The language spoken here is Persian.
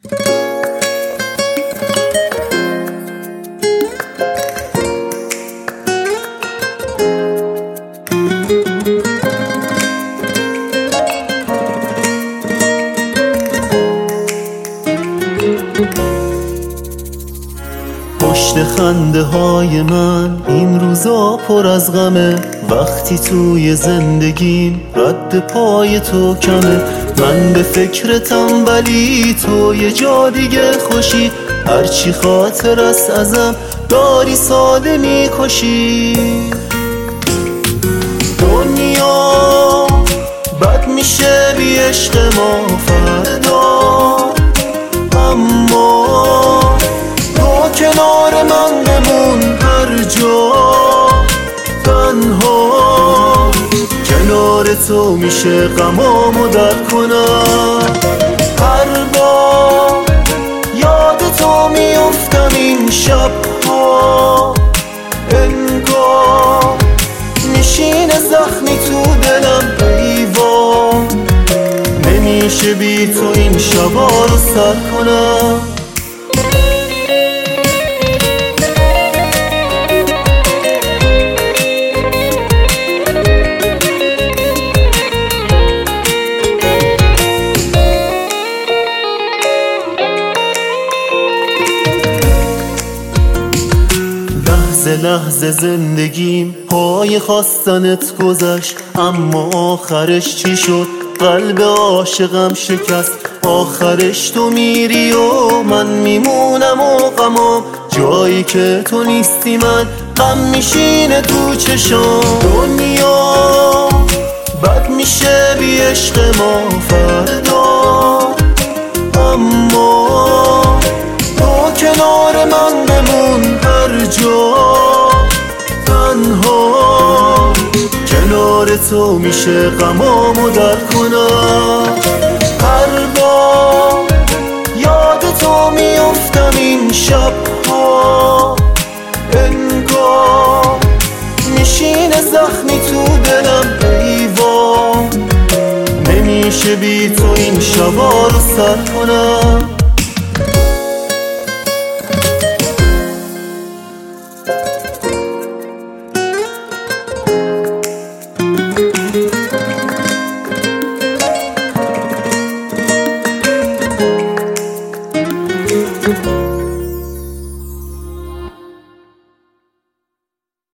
پشت خنده های من این روزا پر از غمه، وقتی توی زندگیم رد پای تو کمه. من به فکرتم ولی تو یه جا دیگه خوشی، هرچی خاطر است ازم داری ساده میکشی. دنیا بد میشه بی عشق ما فردا، اما کنار من بمون هر جا تنها. کنار تو میشه غمامو در کنم، هر بار یاد تو میفتم این شبها. انگار میشینه زخمی تو دلم ایوان، نمیشه بی تو این شبا رو سر کنم. لحظه زندگیم پای خواستنت گذشت، اما آخرش چی شد؟ قلب عاشقم شکست. آخرش تو میری و من میمونم و غمام، جایی که تو نیستی من غم میشینه تو چشام. دنیا بد میشه بی عشق ما فردا، اما تو کنار من بمون هر جا تنها. کنار تو میشه غمامو در کنم، هر بار یاد تو میفتم این شبها. انگار میشینه زخمی تو دلم ایوان، نمیشه بی تو این شبا رو سر کنم.